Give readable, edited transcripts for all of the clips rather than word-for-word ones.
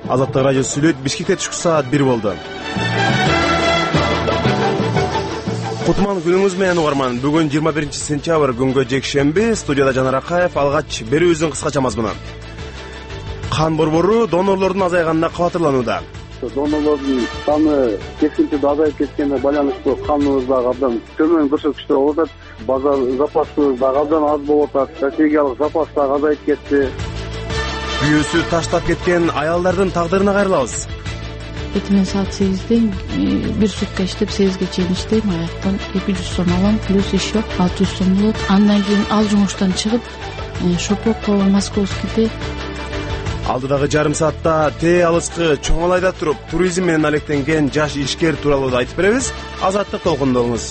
Азаттык радиосу сүйлөйт. Бишкекте түшкү саат 1 болду. Кутман күнүңүз менен угарман. Бүгүн 21 сентябрь күнгө жекшемби. Студияда Жанар Акаев. Алгач берүүбүздүн кыскача мазмуну. Кан борбору донорлордун азайганына кабатырланууда. Донорлордун саны кескинче азайып кеткенине байланыштуу каныбыз дагы абдан төмөн көрсөткүчтөр болуп атат. Базар запасыбыз дагы абдан аз болуп атат. Стратегиялык запас дагы азайып кетти. Бүйөөсү таштап кеткен аялдардын тагдырына кайрылабыз. Мен саат 8ден бир сутка иштеп 8ге чейин иштейм. Аяктан 200 сом алам, плюс еще 600 сом болот. Андан кийин ал жумуштан чыгып, Шопокко, Московскийде. Алдыдагы жарым саатта алыскы чоң алайда туруп, туризм менен алектенген жаш ишкер тууралуу айтып беребиз. Азаттык толкундоңуз.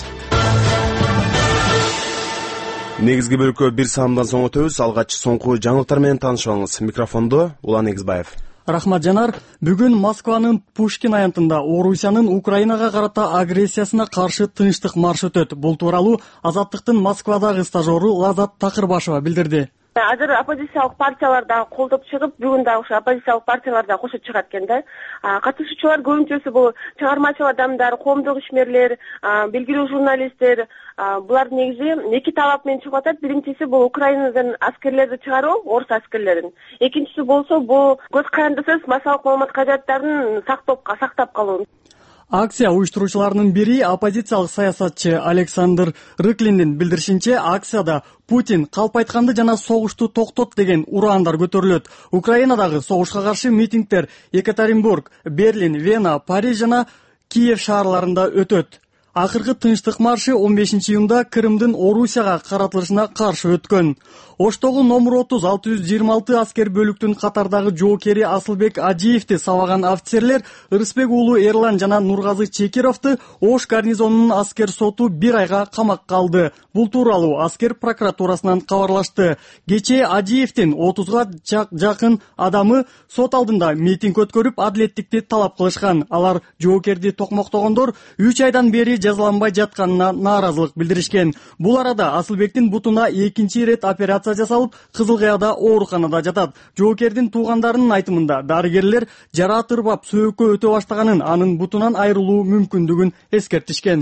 Негизги бөлүккө бир саамдан соң өтөбүз. Алгач соңку жаңылыктар менен таанышып алыңыз. Микрофондо Улан Негизбаев. Рахмат Жанар. Бүгүн Москванын Пушкин аянтында Орусиянын Украинага карата агрессиясына каршы тынчтык марш өтөт. Бул тууралуу Азаттыктын Москвадагы стажеру Лазат Такырбашева билдирди. Азыр оппозициялык партиялар да колдоп чыгып, бүгүн да ошо оппозициялык партиялар да кошо чыгат экен да. Катышуучулар көбүнчөсү бул чыгармачыл адамдар, коомдук ишмерлер, белгилүү журналисттер. Булар негизи эки талап менен чыгып атат. Биринчиси бул Украинадан аскерлерди чыгаруу, орус аскерлерин. Экинчиси болсо бул көз карандысыз массалык маалымат каражаттарын сактап калуу. Акция уюштуруучуларынын бири оппозициялык саясатчы Александр Рыклиндин билдиришинче, акцияда Путин калп айтканды жана согушту токтот деген ураандар көтөрүлөт. Украинадагы согушка каршы митингдер Екатеринбург, Берлин, Вена, Париж жана Киев шаарларында өтөт. Акыркы тынчтык маршы 15 июнда Крымдын Орусияга каратылышына каршы өткөн. Оштогу номер 30 626 аскер бөлүктүн катардагы жоокери Асылбек Ажиевди сабаган офицерлер Ырысбек уулу Эрлан жана Нургазы Чекировду Ош гарнизонунун аскер соту 1 айга камакка алды. Бул тууралуу аскер прокуратурасынан кабарлашты. Кечээ Ажиевдин 30га жакын адамы сот алдында митинг өткөрүп, адилеттикти талап кылышкан. Алар жоокерди токмоктогондор 3 айдан бери жазаланбай жатканына нааразылык билдиришкен. Бул арада Асылбектин бутуна экинчи ирет операция жасалып, Кызылкаяда ооруканада жатат. Жоокердин туугандарынын айтымында дарыгерлер жара тырбап сөөккө өтө баштаганын, анын бутунан айрылуу мүмкүндүгүн эскертишкен.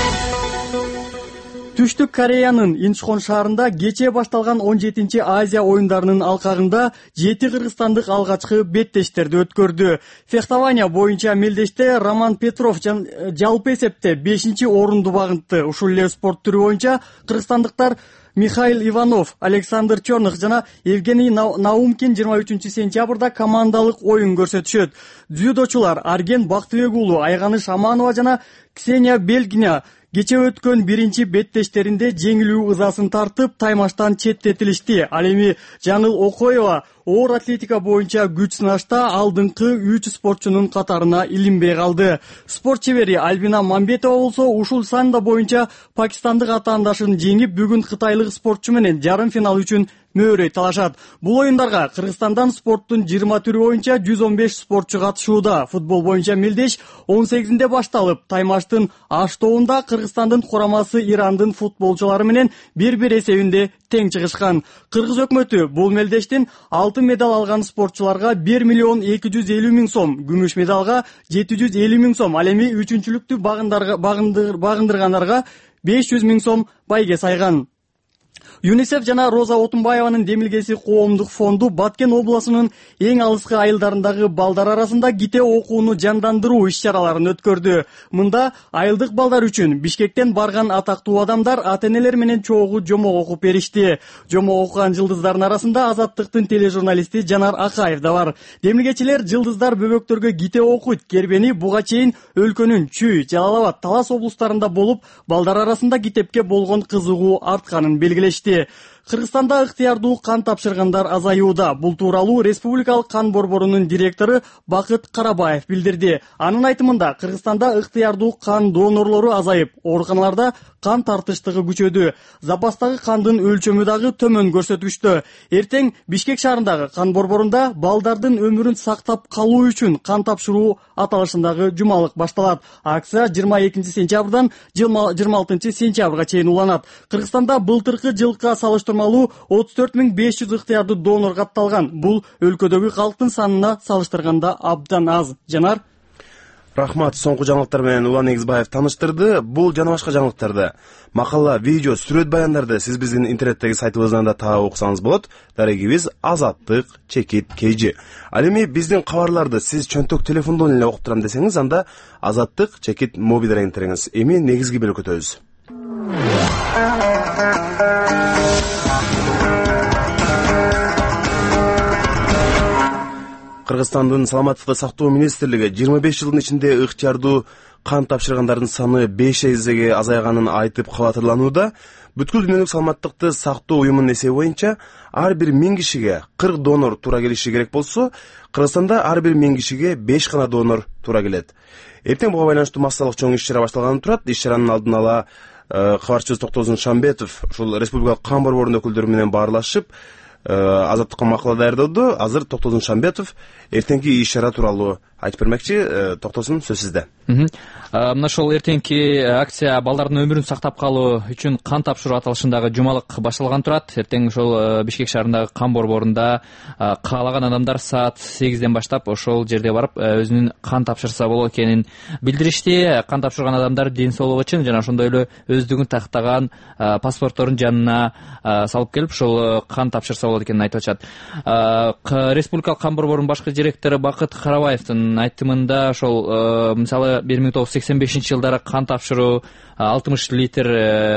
Түштүк Кореянын Инчхон шаарында кечээ башталган 17-чи Азия оюндарынын алкагында 7 кыргызстандык алгачкы беттештерди өткөрдү. Фехтования боюнча мелдеште Роман Петров жалпы эсепте 5-чи орунду багынтты. Ушул эле спорт түрү боюнча кыргызстандыктар Михаил Иванов, Александр Черных жана Евгений Наумкин 23 сентябрда командалык оюн көрсөтүшөт. Дзюдочулар Арген Бактыбек уулу, Айганыш Аманова жана Ксения Белгиня кечээ өткөн биринчи беттештеринде жеңилүү ызасын тартып, таймаштан четтетилишти. Ал эми Жаңыл Окоева оор атлетика боюнча күч сынашта алдыңкы 3 спортчунун катарына илинбей калды. Спорт чебери Альбина Мамбетова болсо ушул санда боюнча пакистандык атаандашын жеңип, бүгүн кытайлык спортчу менен жарым финал үчүн мөөрөй талашат. Бул оюндарга Кыргызстандан спорттун 20 түрү боюнча 115 спортчу катышууда. Футбол боюнча мелдеш 18-нде башталып, таймаштын аш-тоонда Кыргызстандын курамасы Ирандын футболчулары менен 1-1 эсебинде тең чыгышкан. Кыргыз өкмөтү бул мелдештин алтын медаль алган спортчуларга 1 миллион 250 миң сом, күмүш медалга 750 миң сом, ал эми үчүнчүлүктү багындыргандарга 500 миң сом байге сайган. ЮНИСЕФ жана Роза Отунбаеванын демилгеси коомдук фонду Баткен областынын эң алыскы айылдарындагы балдар арасында ките окууну жандандыруу иш-чараларын өткөрдү. Мында айылдык балдар үчүн Бишкектен барган атактуу адамдар ата-энелер менен чогуу жомок окуп беришти. Жомок окуган жылдыздардын арасында Азаттыктын тележурналисти Жанар Акаев да бар. Демилгечилер жылдыздар бөбөктөргө ките окуйт кербени буга чейин өлкөнүн Чүй, Жалал Абад, Талас облустарында болуп, балдар арасында китепке болгон кызыгуу артканын белгилешти. Кыргызстанда ыктыярдуу кан тапшыргандар азаюуда. Бул тууралуу Республикалык кан борборунун директору Бакыт Карабаев билдирди. Анын айтымында Кыргызстанда ыктыярдуу кан донорлору азайып, ооруканаларда кан тартыштыгы күчөдү. Запастагы кандын өлчөмү дагы төмөн көрсөткүчтө. Эртең Бишкек шаарындагы кан борборунда балдардын өмүрүн сактап калуу үчүн кан тапшыруу аталышындагы жумалык башталат. Акция 22 сентябрдан 26 сентябрга чейин уланат. Кыргызстанда былтыркы жылкы салыштырмалуу салыштырмалуу 34.500 ыктыярдуу донор катталган. Бул өлкөдөгү калктын санына салыштырганда абдан аз. Жанар. Рахмат, соңку жаңылыктар менен Улан Негизбаев таныштырды. Бул жана башка жаңылыктарды, макала, видео, сүрөт баяндарды сиз биздин интернеттеги сайтыбыздан да таап окусаңыз болот. Дарегибиз azattik.kg. Ал эми биздин кабарларды сиз чөнтөк телефондон эле окуп турам десеңиз, анда azattik.mobi дерегин териңиз. Эми негизги бөлүккө өтөбүз. Кыргызстандын саламаттыкты сактоо министрлиги 25 жылдын ичинде ыктыярдуу кан тапшыргандардын саны 5 эсеге азайганын айтып кабатырланууда. Бүткүл дүйнөлүк саламаттыкты сактоо уюмунун эсеби боюнча ар бир 1000 кишиге 40 донор туура келиши керек болсо, Кыргызстанда ар бир 1000 кишиге 5 гана донор туура келет. Эртең буга байланыштуу массалык чоң иш-чара башталганы турат. Иш-чаранын алдын ала кабарчыбыз Токтозун Шамбетов ушул республикалык кан борборунун өкүлдөрү менен баарлашып Азаттыкка макала даярдады. Азыр Токтозун Шамбетов эртеңки иш-чара тууралуу айтып бермекчи. Токтозун, сөз сизде. Мына ошол эртеңки акция балдардын өмүрүн сактап калуу үчүн кан тапшыруу аталышындагы жумалык башталган турат. Эртең ошол Бишкек шаарындагы кан борборунда каалаган адамдар саат 8ден баштап ошол жерге барып өзүнүн кан тапшырса болот экенин билдиришти. Кан тапшырган адамдар ден соолугу үчүн жана ошондой эле өздүгүн тактаган паспортторун жанына салып келип ошол кан тапшырса болот экенин айтып атышат. Республикалык кан борборунун башкы директору Бакыт Карабаевдин айтымында ошол мисалы 1985-жылдары кан тапшыруу 60 литр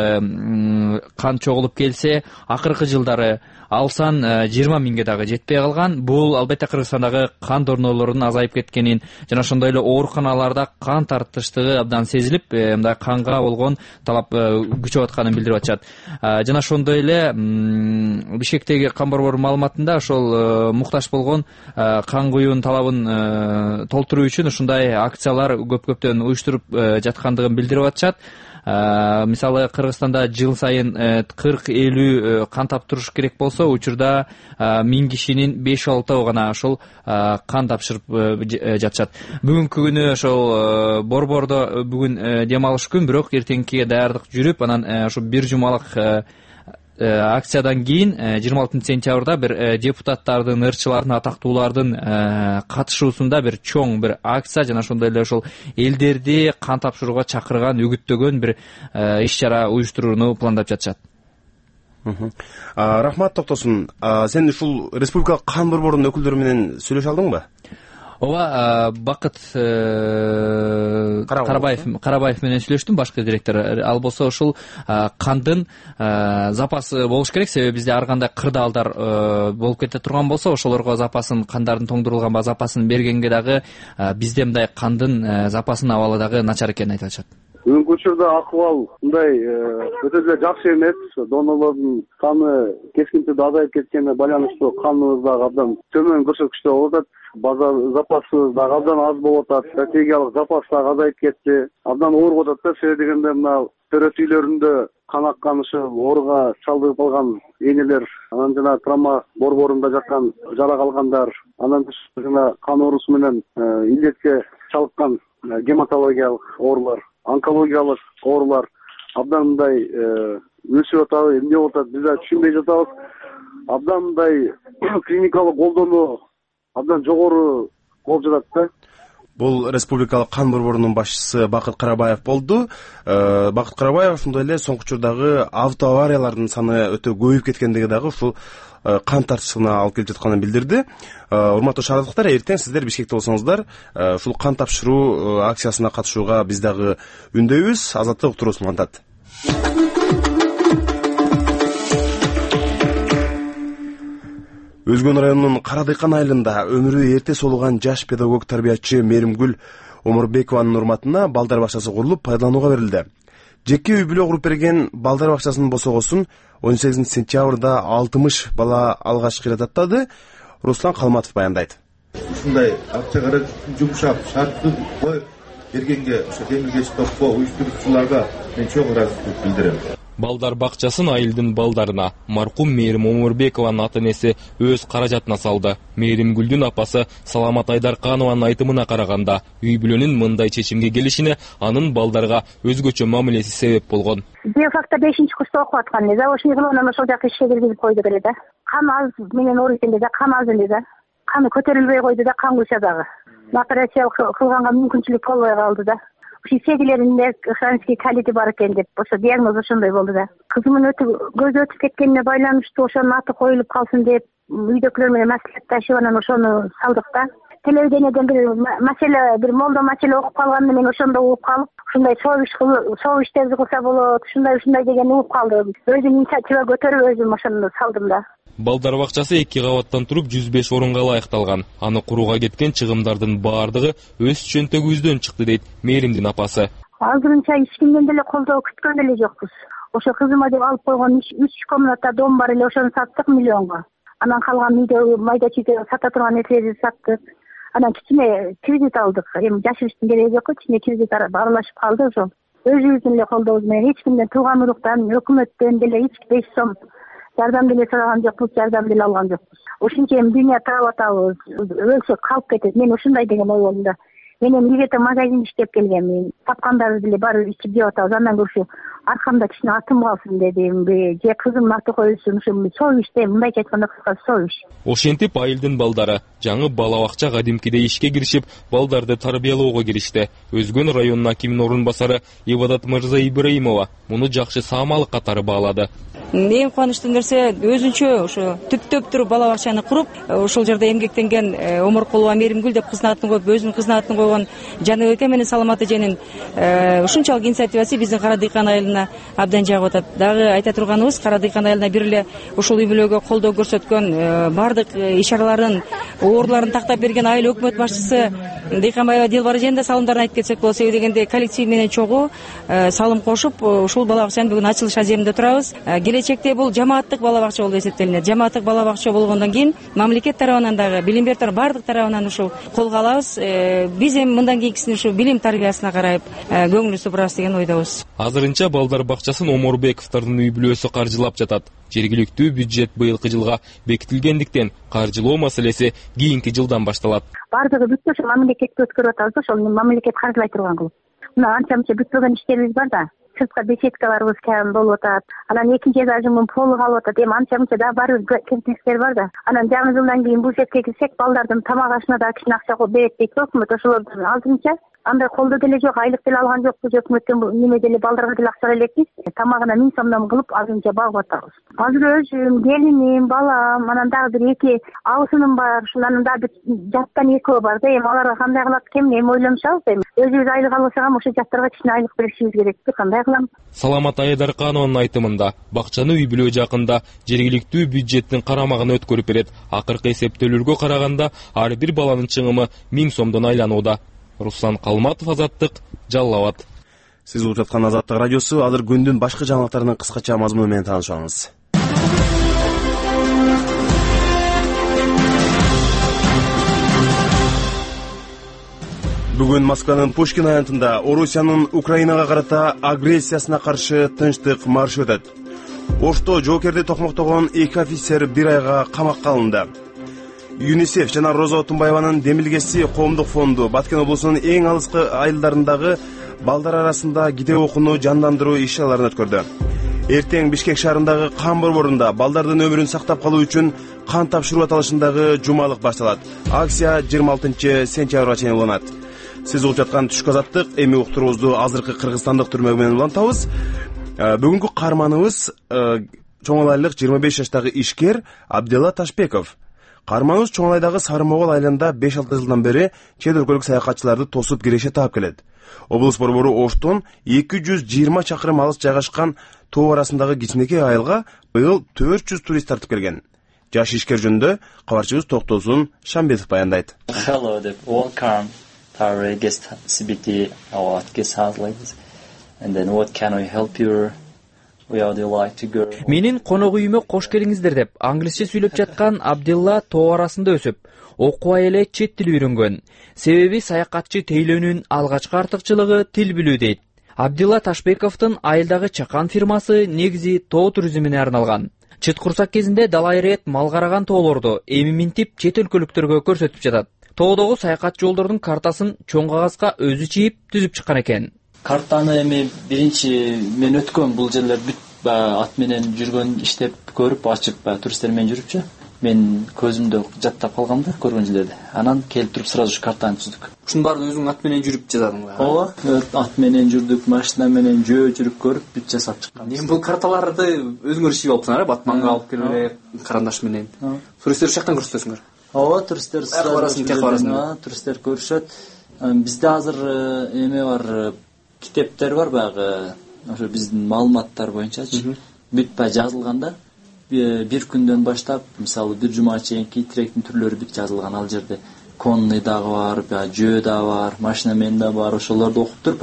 кан чогулуп келсе, акыркы жылдары ал сан 20 миңге дагы жетпей калган. Бул албетте Кыргызстандагы кан донорлорунун азайып кеткенин жана ошондой эле ооруканаларда кан тартыштыгы абдан сезилип, мындай канга болгон талап күчөп атканын билдирип атышат. Жана ошондой эле Бишкектеги кан борборунун маалыматында ошол муктаж болгон кан куюунун талабын толтуруу үчүн ушундай акциялар көптөн уюштуруп жаткандыгын билдирип атышат. Мисалы Кыргызстанда жыл сайын 40-50 кан таптырыш керек болсо, учурда 1000 кишинин 5-6 гана ошол кан тапшырып жатышат. Бүгүнкү күнү ошол борбордо бүгүн дем алыш күн, бирок эртеңки даярдык жүрүп, анан ошо бир жумалык акциядан кийин 26 сентябрда бир депутаттардын, ырчылардын, атактуулардын катышуусунда бир чоң бир акция жана ошондой эле ошол элдерди кан тапшырууга чакырган, үгүттөгөн бир иш-чара уюштурууну пландап жатышат. Рахмат, Токтосун. Сен ушул республикалык кан борборунун өкүлдөрү менен сүйлөшө алдыңбы? Ооба, Бакыт Карабаев менен сүйлөштүм, башкы директор. Ал болсо ушул кандын запасы болуш керек, себеби бизде ар кандай кырдаалдар болуп кете турган болсо, ошолорго запасын, кандардын тоңдурулган запасын бергенге дагы бизде мындай кандын запасынын абалы дагы начар экенин айтып атышат. Бүгүнкү учурда акыбал мындай өтө эле жакшы эмес. Донорлордун саны кескин түрдө азайып кеткенине байланыштуу каныбыз дагы абдан төмөн көрсөткүчтө болуп атат. База запасыбыз дагы абдан аз болуп атат. Стратегиялык запас дагы азайып кетти. Абдан оор атат да, себеби дегенде мына төрөт үйлөрүндө кан аккан ушул ооруга чалдыгып калган энелер, анан жана травма борборунда жаткан жара калгандар, анан жана кан оорусу менен илдетке чалыккан гематологиялык оорулар, онкологиялык оорулар абдан мындай өсүп атабы, эмне болуп атат, биз да түшүнбөй жатабыз. Абдан мындай клиникалык колдонуу абдан жогору болуп жатат да. Бул республикалык кан борборунун башчысы Бакыт Карабаев болду. Бакыт Карабаев ошондой эле соңку учурдагы автоавариялардын саны өтө көбөйүп кеткендиги дагы ушул кан тартышына алып келип жатканын билдирди. Урматтуу шаардыктар, эртең сиздер Бишкекте болсоңуздар, ушул кан тапшыруу акциясына катышууга биз дагы үндөйбүз. Азаттык уктуруусун улантат. Өзгөн районунун Карадыйкан айылында өмүрү эрте солуган жаш педагог тарбиячы Меримгүл Омурбекованын урматына балдар бакчасы курулуп пайдаланууга берилди. Жеке үй бүлө куруп берген балдар бакчасынын босогосун 18 сентябрда 60 бала алгач кыйрататтады. Руслан Калматов баяндайт. Ушундай акчага жумшап, шарттуу коюп бергенге ошо Демиргеш топко уюштуруучуларга мен чоң ыраазычылык билдирем. Балдар бакчасын Айылдын балдарына маркум Мээрим Омурбекованын ата-энеси өз каражатына салды. Мээримгүлдүн апасы Саламат Айдарканованын айтымына караганда, үй бүлөнүн мындай чечимге келишине анын балдарга өзгөчө мамилеси себеп болгон. Биофакта 5-курста окуп аткан эле, ошол жылынан ошол жака ишке киргизип койду эле да. Кан аз менен оор экен да, кан аз эле да. Каны көтөрүлбөй койду да, кан куйса дагы. Операция кылганга мүмкүнчүлүк болбой калды да. Сейгилеринде хронический колит бар экен деп, ошо диагноз ошондой болду да. Кызымдын көзү өтүп кеткенине байланыштуу ошонун аты коюлуп калсын деп, үйдөгүлөр менен маслихатташып анан ошону салдык да. Телевидениеден бир молдо маселе окуп калганын мен ошондо угуп калып, ушундай соо иштерди кылса болот, ушундай деген угуп калдым. Өзүм инициатива көтөрүп өзүм ошону салдым да. Балдар бакчасы 2 кабаттан туруп 105 орунга ылайыкталган. Аны курууга кеткен чыгымдардын баардыгы өз чөнтөгүбүздөн чыкты дейт Мээримдин апасы. Азырынча эч кимден деле колдоо күткөн деле жокпуз. Ошо кызыма деп алып койгон 3 комната дом бар эле, ошону саттык миллионго. Анан калган үйдө майда чүйдө сата турган нерселерди саттык. Анан кичине кредит алдык. Эми жашырыштын кереги жок, кичине кредит аралашып калды ошо. Өзүбүздүн эле колдообуз менен эч кимден, тууган уруктан, өкмөттөн деле эч 5 сом жардам деле сураган жокпуз, жардам деле алган жокпуз. Ошентип эми дүйнө таап атабыз, өлсөк калып кетет. Мен ушундай деген ой болдум да. Мен эми ирете магазин иштеп келгенмин. Тапкандарды деле барып ичип жеп атабыз. Андан көрсө аркамда кичине атым калсын дедим. Же кызымдын аты коюлсун, ошо соо иште, мындайча айтканда кыскасы соо иш. Ошентип Айылдын балдары жаңы бала бакча кадимкидей ишке киришип, балдарды тарбиялоого киришти. Өзгөн районунун акиминин орун басары Ибадат Мырза Ибраимова муну жакшы саамалык катары баалады. Эң кубанычтуу нерсе өзүнчө ошо түптөп туруп бала бакчаны куруп, ошол жерде эмгектенген Омуркулова Мээримгүл деп кыздын атын коюп, өзүнүн кыздын атын койгон Жаныбеке менен Саламат эженин ушунчалык инициативасы биздин Кара Дыйкан айылына абдан жагып атат. Дагы айта турганыбыз, Кара Дыйкан айылына бир эле ушул үй бүлөгө колдоо көрсөткөн бардык иш-чараларын, оорларын тактап берген айыл өкмөт башчысы Дыйканбаева Дилбар эженин да салымдарын айтып кетсек болот. Себеби дегенде коллектив менен чогуу салым кошуп, ушул бала бакчанын бүгүн ачылыш аземинде турабыз. Келечекте бул жамааттык бала бакча болуп эсептелинет. Жамааттык бала бакча болгондон кийин мамлекет тарабынан дагы, билим берүү тарабы бардык тарабынан ушул колго алабыз. Биз эми мындан кийинкисин ушу билим тарбиясына карап көңүлүбүздү бурабыз деген ойдобуз. Азырынча балдар бакчасын Омурбековдордун үй бүлөсү каржылап жатат. Жергиликтүү бюджет быйылкы жылга бекитилгендиктен каржылоо маселеси кийинки жылдан башталат. Бардыгы бүттү, ошо мамлекетке өткөрүп атабыз, ошол мамлекет каржылай турган кылып. Мына анча-мынча бүтпөгөн иштерибиз бар да. Сыртка беседкаларыбыз кам болуп атат. Анан экинчи этажымын полу калып атат. Эми анча-мынча да бар кемчиликтер бар да. Анан жаңы жылдан кийин бул жерге кирсек, балдардын тамак ашына да кичине акча берет дейт өкмөт. Ошолордун алдынча андай колдоо деле жок, айлык деле алган жокпуз өкмөттөн, неме деле балдарга деле акча элекпиз. Тамагына 1000 сомдон кылып азырынча багып атабыз. Азыр өзүм, келиним, балам, анан дагы бир 2 абысыным бар. Ушундан дагы жаттан 2 бар да. Эми аларга кандай кылат экен, эми ойлонушабыз эми. Өзүбүз айлык алсак, ошо жаттарга кичине айлык беришибиз керек. Кандай кылам? Саламат Айдарканованын айтымында, бакчаны үй бүлө жакында жергиликтүү бюджеттин карамагына өткөрүп берет. Акыркы эсептөөлөргө караганда ар бир баланын чыгымы 1000 сомдон айланууда. Руслан Калматов, Азаттык, Жалал Абад. Сиз угуп жаткан Азаттык радиосу. Азыр күндүн башка жаңылыктарынын кыскача мазмуну менен таанышабыз. Бүгүн Москванын Пушкин аянтында Орусиянын Украинага карата агрессиясына каршы тынчтык маршы өтөт. Ошто жоокерди токмоктогон 2 офицер 1 айга камакка алынды. ЮНИСЕФ жана Роза Отунбаеванын демилгеси коомдук фонду Баткен облусунун эң алыскы айылдарындагы балдар арасында ките окууну жандандыруу иш-чараларын өткөрдү. Эртең Бишкек шаарындагы кан борборунда балдардын өмүрүн сактап калуу үчүн кан тапшыруу аталышындагы жумалык башталат. Акция 26 сентябрга чейин уланат. Сиз угуп жаткан түшкү Азаттык, эми уктуруубузду азыркы кыргызстандык түрмө менен улантабыз. Бүгүнкү каарманыбыз чоңалайлык 25 жаштагы ишкер Абдилла Ташбеков. Каарманыбыз Чоңалайдагы Сарымогол айылында 5-6 жылдан бери чет өлкөлүк саякатчыларды тосуп киреше таап келет. Облус борбору Оштон 220 чакырым алыс жайгашкан тоо арасындагы кичинекей айылга быйыл 400 турист тартып келген. Жаш ишкер жөнүндө кабарчыбыз Токтосун Шамбетов баяндайт. Hello, the welcome to our guest CBT, our guest house like this. And then what can we help you? Менин конок үйүмө кош келиңиздер деп англисче сүйлөп жаткан Абдилла тоо арасында өсүп, окубай эле чет тил үйрөнгөн. Себеби саякатчы тейлөөнүн алгачкы артыкчылыгы тил билүү дейт. Абдилла Ташбековдун айылдагы чакан фирмасы негизи тоо туризмине арналган. Чыт курсак кезинде далай рет мал караган тоолорду эми минтип чет өлкөлүктөргө көрсөтүп жатат. Тоодогу саякат жолдордун картасын чоң кагазга өзү чийип түзүп чыккан экен. Картаны эми биринчи мен өткөм бул жерлер бүт ат менен жүргөн иштеп көрүп ачып туристтер менен жүрүпчү. Мен көзүмдө жаттап калгам да көргөн жерлерди. Анан келип туруп сразу картаны түздүк. Ушунун баарын өзүң ат менен жүрүп жасадың. Ооба, ат менен жүрдүк, машина менен жүрүп көрүп бүт жасап чыккан. Эми бул карталарды өзүңөр чийип алыпсыңар, Батманга алып келип эле карандаш менен. Туристтер ушактан көрсөтөсүңөр. Ооба, туристтер туристтер көрүшөт. Бизде азыр эме бар, китептер бар баягы, ошо биздин маалыматтар боюнчачы. Бүт жазылган да. Bir күндөн баштап, мисалы бир жума чейинки тректин түрлөрү бүт жазылган ал жерде. Конный дагы бар, жөө да бар, машина менен да бар, ошолорду окуп туруп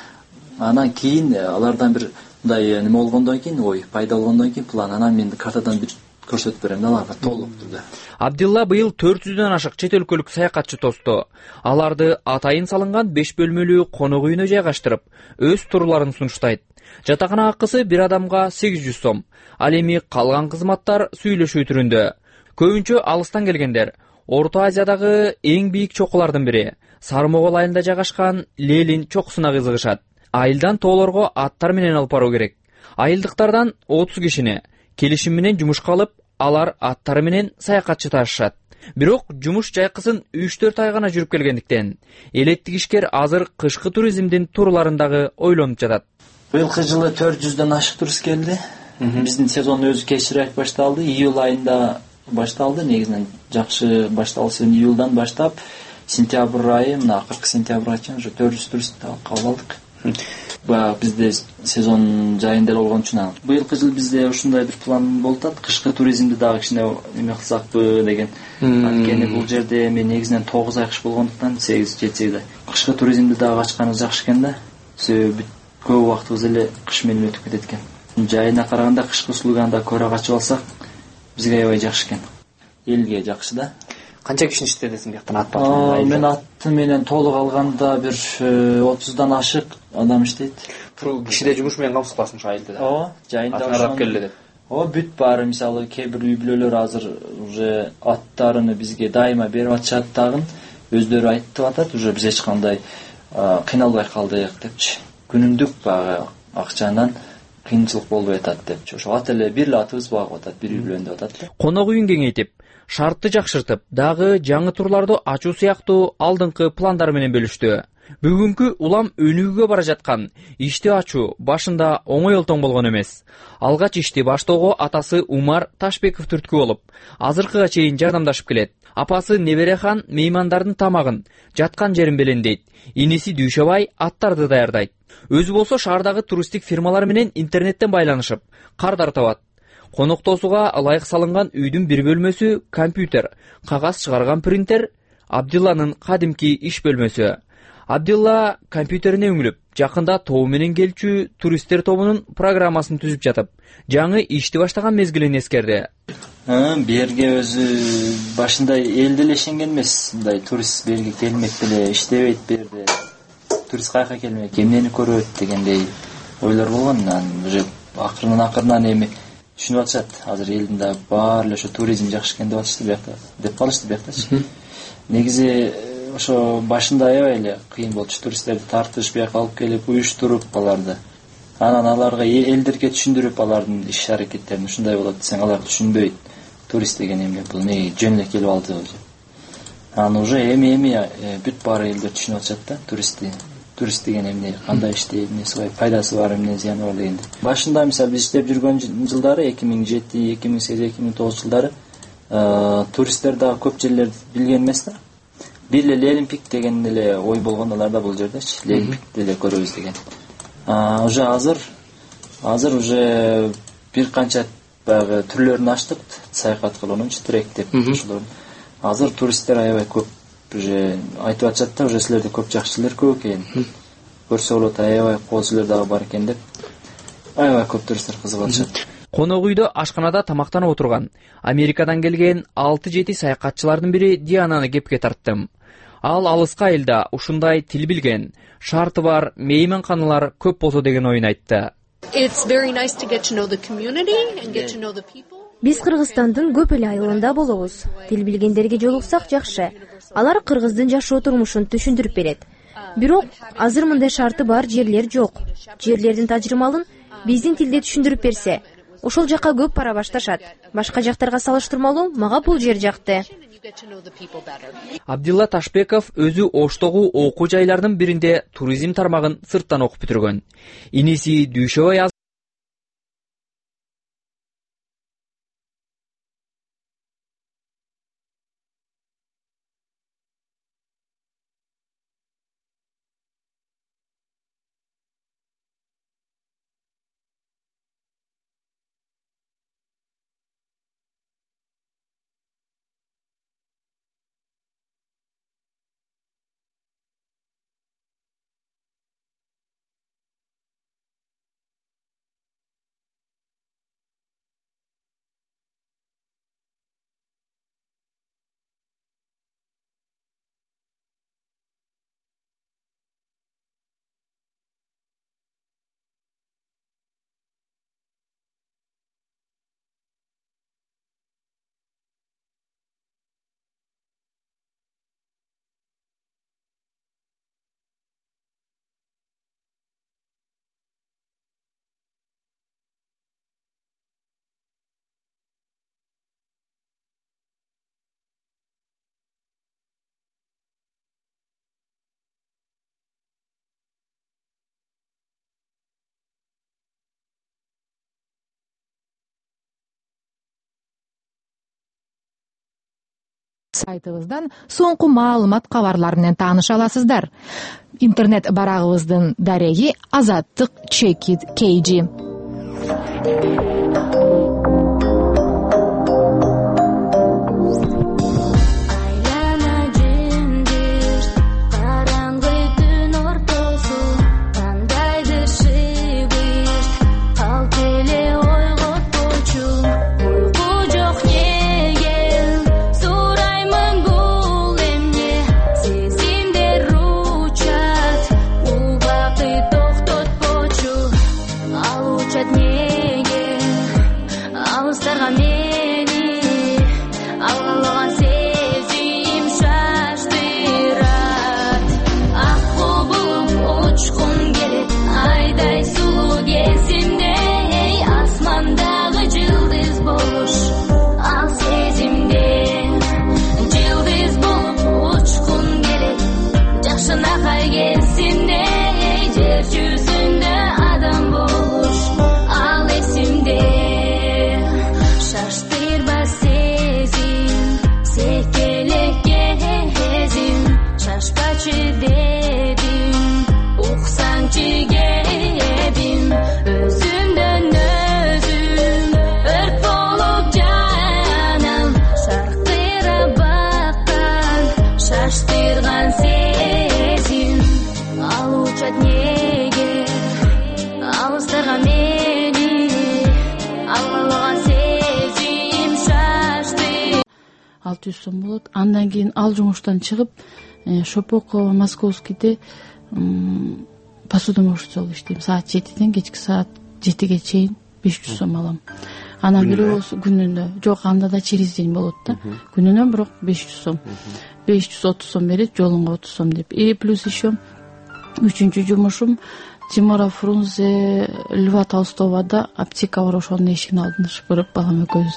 анан кийин алардан бир мындай неме болгондон кийин, ой, пайда болгондон кийин план анан мен картадан бүт көрсөтүп берем да аларга толук түрдө. Абдилла быйыл 400дөн ашык чет өлкөлүк саякатчы тосту. Аларды атайын салынган 5 бөлмөлүү конок үйүнө жайгаштырып, өз турларын сунуштайт. Жатакана акысы бир адамга 800 сом. Ал эми калган кызматтар сүйлөшүү түрүндө. Көбүнчө алыстан келгендер Орто Азиядагы эң бийик чокулардын бири Сармогол айылында жайгашкан Лелин чокусуна кызыгышат. Айылдан тоолорго аттар менен алып баруу керек. Айылдыктардан 30 кишини келишим менен жумушка алып, алар аттары менен саякатчы ташышат. Бирок жумуш жайкысын 3-4 ай гана жүрүп келгендиктен элеттик ишкер азыр кышкы туризмдин турларындагы ойлонуп жатат. Быйылкы жылы 400дөн ашык турист келди. Биздин сезон өзү кечирээк башталды. Июль айында башталды. Негизинен жакшы башталса июлдан баштап сентябрь айы, мына акыркы сентябрга чейин уже 400 турист кабыл алдык. Бизде сезон жайында болгон үчүн быйылкы жыл бизде ушундай бир план болуп атат. Кышкы туризмди дагы кичине эме кылсакпы деген. Анткени бул жерде эми негизинен 9 ай кыш болгондуктан 8-7 ай. Кышкы туризмди дагы ачканыбыз жакшы экен да. Себеби көп убактыбыз эле кыш менен өтүп кетет экен. Жайына караганда кышкы услуганы да көрө качып алсак бизге аябай жакшы экен. Элге жакшы да. Канча кишини иштетесиң бияктан ат менен? Мен аты менен толук алганда бир 30дан ашык адам иштейт. Кишиде жумуш менен камсыз кыласың ушу айылда. Ооба, жайында алып келе деп. Ооба, бүт баары мисалы кээ бир үй бүлөлөр азыр уже аттарыны бизге дайыма берип атышат тагын. Өздөрү айтып атат, уже биз эч кандай кыйналбай калдык депчи. Күнүмдүк баягы акчадан кыйынчылык болбой атат депчи. Ошо ат эле бир эле атыбыз багып атат, бир үй бүлөндө атат. Конок үйүн кеңейтип, шартты жакшыртып, дагы жаңы турларды ачуу сыяктуу алдыңкы пландар менен бөлүштү. Бүгүнкү улам өнүгүүгө бара жаткан ишти ачуу башында оңой олтоң болгон эмес. Алгач ишти баштоого атасы Умар Ташбеков түрткү болуп, азыркыга чейин жардамдашып келет. Апасы Неберехан меймандардын тамагын, жаткан жерин белендейт. Иниси Дүйшөбай аттарды даярдайт. Өзү болсо шаардагы туристтик фирмалар менен интернеттен байланышып, кардар табат. Конок тосууга ылайык салынган үйдүн бир бөлмөсү компьютер, кагаз чыгарган принтер, Абдилланын кадимки иш бөлмөсү. Абдилла компьютерине үңүлүп, жакында тоо менен келчү туристтер тобунун программасын түзүп жатып, жаңы ишти баштаган мезгилин эскерди. Берге өзү башында элде эле ишенген эмес. Мындай турист берге келмек деле, иштебейт берде. Турист кайка келмек, эмнени көрөт дегендей ойлор болгон. Уже акырынан эми түшүнүп атышат. Азыр элдин да баары эле ошо туризм жакшы экен деп атышты биякта. Деп калышты бияктачы. Негизи ошо башында аябай эле кыйын болчу туристтерди тартыш, бияка алып келип уюштуруп аларды. Анан аларга элдерге түшүндүрүп алардын иш аракеттерин ушундай болот десең алар түшүнбөйт. Турист деген эмне бул не жөн эле келип алды. Анан уже эми бүт баары элдер түшүнүп атышат да турист деген эмне, кандай иштейт, эмнеси бар, пайдасы бар, эмне зыяны бар дегенде. Башында мисалы биз иштеп жүргөн жылдары 2007, 2008, 2009 жылдары туристтер дагы көп жерлерди билген эмес да. Бир эле Лелинпик деген эле ой болгон аларда бул жердечи. Лелинпик деле көрөбүз деген. Уже азыр уже бир канча баягы түрлөрүн ачтык, саякат кылуунчу трек деп ошолор. Азыр туристтер аябай көп уже айтып атышат да, уже силерде көп жакшы жерлер көп экен. Көрсө болот, аябай коозулар дагы бар экен деп. Аябай көп туристтер кызыгып атышат. Конок үйдө ашканада тамактанып отурган Америкадан келген 6-7 саякатчылардын бири Диананы кепке тарттым. Ал алыска айылда ушундай тил билген, шарты бар мейманканалар көп болсо деген оюн айтты. Биз Кыргызстандын көп эле айылында болобуз. Тил билгендерге жолуксак жакшы. Алар кыргыздын жашоо турмушун түшүндүрүп берет. Бирок азыр мындай шарты бар жерлер жок. Жерлердин тажрыймалын биздин тилде түшүндүрүп берсе, ошол жакка көп бара башташат. Башка жактарга салыштырмалуу мага бул жер жакты. Абдилла Ташбеков өзү Оштогу окуу жайлардын биринде туризм тармагын сырттан окуп бүтүргөн. Иниси Дүйшөбай Сайтыбыздан соңку маалымат кабарлар менен тааныша аласыздар. Интернет барагыбыздын дареги Азаттык Чекит KG. сом болот. Андан кийин ал жумуштан чыгып Шопокова Московскийде посудомоечница болуп иштейм. Саат 7ден кечки саат 7ге чейин 500 сом алам. Анан бирөө күнүнө, жок, анда да через день болот да. Күнүнө бирок 500 сом. 530 сом берет, жолуңа 30 сом деп. И плюс еще үчүнчү жумушум Тимура Фрунзе, Льва Толстовада аптека бар, ошонун эшигин алдында шыпырып балам экөөбүз.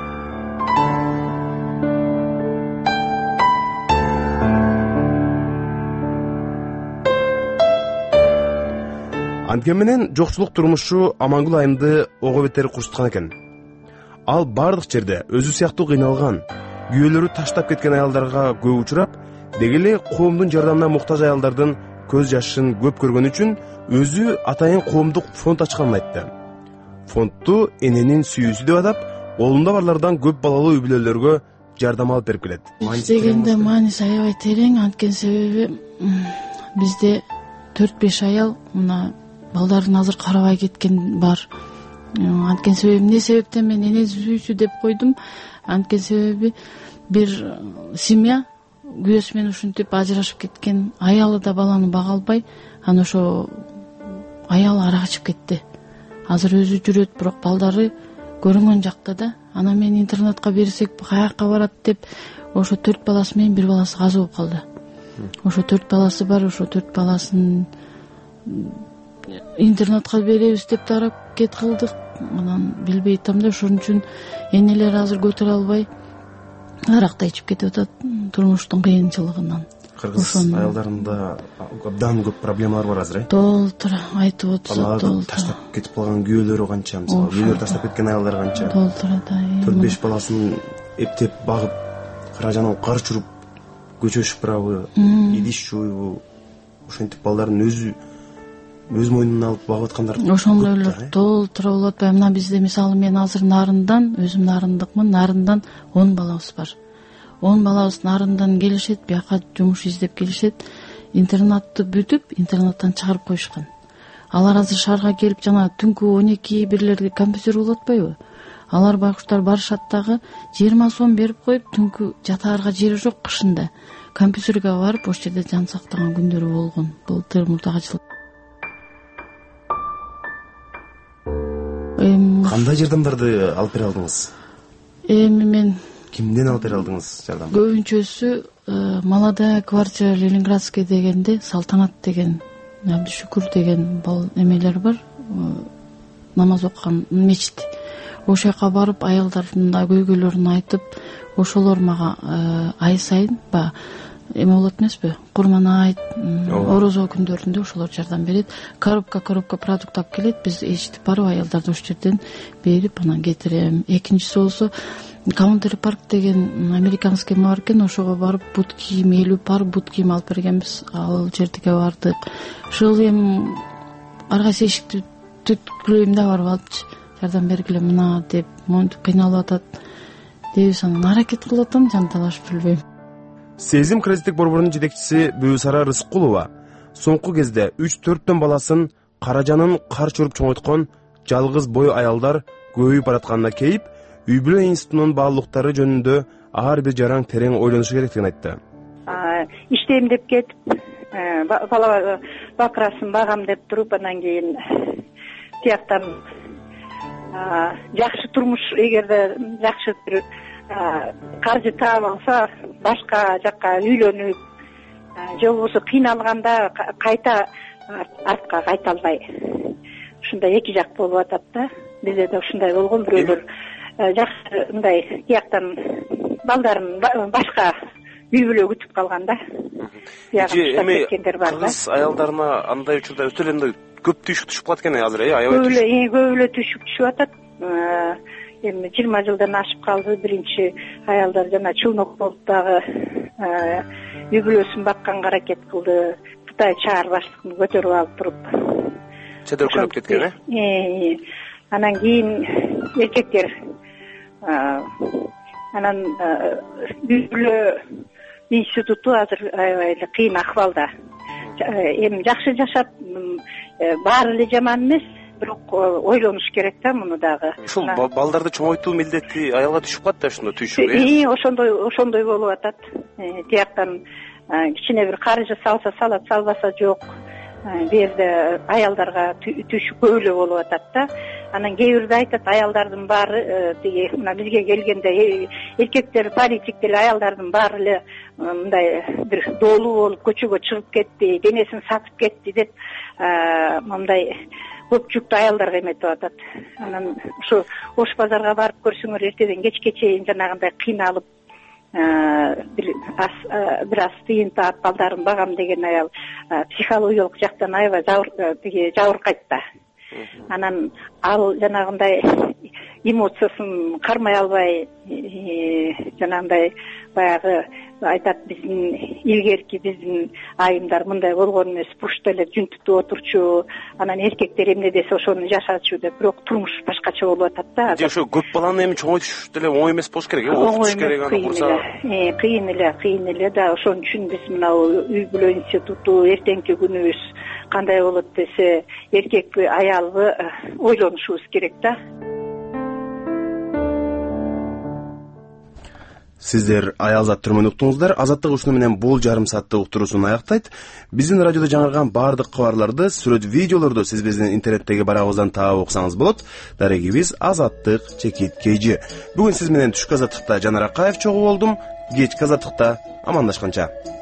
Анткен менен жокчулук турмушу Амангул айымды ого бетер курчуткан экен. Ал бардык жерде өзү сыяктуу кыйналган, күйөөлөрү таштап кеткен аялдарга көп учурап, деги эле коомдун жардамына муктаж аялдардын көз жашын көп көргөн үчүн өзү атайын коомдук фонд ачканын айтты. Фондду эненин сүйүүсү деп атап, колунда барлардан көп балалуу үй бүлөлөргө жардам алып берип келет. Дегенде мааниси аябай терең, анткени себеби бизде 4-5 аял мына балдарын азыр карабай кеткен бар. Анткени себеби эмне себептен мен эне сүйүүсү деп койдум? Анткени себеби бир семья күйөөсү менен ушинтип ажырашып кеткен, аялы да баланы бага албай, анан ошо аялы ара качып кетти. Азыр өзү жүрөт, бирок балдары көрүнгөн жакта да. Анан мен интернатка берсек каяка барат деп, ошо 4 баласы менен 1 баласы каза болуп калды. Ошо 4 баласы бар, ошо 4 баласын интернатка беребиз деп да аракет кылдык. Анан билбей атам да, ошон үчүн энелер азыр көтөрө албай аракта ичип кетип атат турмуштун кыйынчылыгынан. Кыргыз аялдарында абдан көп проблемалар бар азыр, Толтура айтып отурсат, толтура. Таштап кетип калган күйөөлөрү канча, мисалы, күйөөлөр таштап кеткен аялдар канча. Толтура да. 4-5 баласын эптеп багып, каражанын кар чуруп көчөшүп барабы, идиш жууйбу, ошентип балдарын өз мойнуна алып багып аткандар. Ошондойлор толтура болуп атпайбы? Мына бизде мисалы мен азыр Нарындан, өзүм нарындыкмын, Нарындан 10 балабыз бар. 10 балабыз Нарындан келишет, бияка жумуш издеп келишет. Интернатты бүтүп, интернаттан чыгарып коюшкан. Алар азыр шаарга келип, жана түнкү 12-1лерге компьютер болуп атпайбы? Алар байкуштар барышат дагы 20 сом берип коюп, түнкү жатаарга жери жок кышында. Компьютерге барып, ошол жерде жан сактаган күндөрү болгон. Былтыр мурдагы жыл. Кандай жардамдарды алып бере алдыңыз? Мен кимден алып бере алдыңыз жардам? Көбүнчөсү Молодая квартира Ленинградская дегенде Салтанат деген, Абдышүкүр деген эмелер бар, намаз окуган мечит. Ошол жака барып аялдардын да көйгөйлөрүн айтып, ошолор мага ай сайын эме болот эмеспи, курман айт, орозо күндөрүндө ошолор жардам берет. Коробка продукт алып келет, биз ээрчитип барып аялдарды ошол жерден берип анан кетирем. Экинчиси болсо Country Park деген американский бар экен, ошого барып бут кийим, 50 пар бут кийим алып бергенбиз. Ал жерге бардык. Ошол эми ар кайсы эшикти түткүлөйм да барып алыпчы, жардам бергиле мына деп, монтип кыйналып атат дейбиз, анан аракет кылып атам, жанталашып билбейм. Сезим кредиттик борборунун жетекчиси Бүүсара Рыскулова соңку кезде 3-4 баласын каражанын кар чуруп чоңойткон жалгыз бой аялдар көбөйүп баратканына кейип, үй бүлө институтунун баалуулуктары жөнүндө ар бир жаран терең ойлонушу керектигин айтты. Иштейм деп кетип, бала бакырасын багам деп туруп, анан кийин тияктан жакшы турмуш, эгерде жакшы бир каржы таап алса, башка жакка үйлөнүп, же болбосо кыйналганда кайта артка кайта албай, ушундай эки жак болуп атат да. Бизде да ушундай болгон, бирөөлөр жакшы мындай тияктан балдарын башка үй бүлө күтүп калган да. Эми кыргыз аялдарына андай учурда өтө эле көп түйшүк түшүп калат экен азыр, аябай көп эле түйшүк түшүп атат. Эми 20 жылдан ашып калды. Биринчи аялдар жана чулнок болуп дагы үй бүлөсүн бакканга аракет кылды. Кытай чаар баштыгын көтөрүп алып туруп чедөркөлөп кеткен, Анан кийин эркектер анан үй бүлө институту азыр аябай эле кыйын акыбалда. Эми жакшы жашап, баары эле жаман эмес, бирок ойлонуш керек да муну дагы. Ушул балдарды чоңойтуу милдети аялга түшүп калат да, ошондой түйшүк. Ошондой болуп атат. Тияктан кичине бир каржы салса салат, салбаса жок. Берде аялдарга түшүп көп эле болуп атат да. Анан кээ бирде айтат, аялдардын баары тиги мына бизге келгенде эркектер политик деле аялдардын баары эле мындай бир доолуу болуп көчөгө чыгып кетти, денесин сатып кетти деп мындай көп жүктү аялдарга эметип атат. Анан ушу Ош базарга барып көрсөңөр, эртеден кечке чейин жанагындай кыйналып бир аз тыйын таап балдарын багам деген аял психологиялык жактан аябай жабыркайт да. Анан ал жанагындай эмоциясын кармай албай, жанагындай баягы айтат, биздин илгерки биздин айымдар мындай болгон эмес, бушта эле жүнтүтүп отурчу, анан эркектер эмне десе ошону жашачу деп, бирок турмуш башкача болуп атат да. Же ошо көп баланы эми чоңойтуш деле оңой эмес болуш керек, окутуш керек, аны курса. Кыйын эле да. Ошон үчүн биз мына үй бүлө институту эртеңки күнүбүз кандай болот десе, эркекпи аялбы ойлонушубуз керек да. Сиздер Аялзат түрмөнү уктуңуздар. Азаттык ушуну менен бул жарым сааттык уктуруусун аяктайт. Биздин радиодо жаңырган баардык кабарларды, сүрөт, видеолорду сиз биздин интернеттеги барагыбыздан таап окусаңыз болот. Дарегибиз Азаттык _KG. Бүгүн сиз менен түшкү азаттыкта Жанар Акаев чогуу болдум. Кечки азаттыкта амандашканча.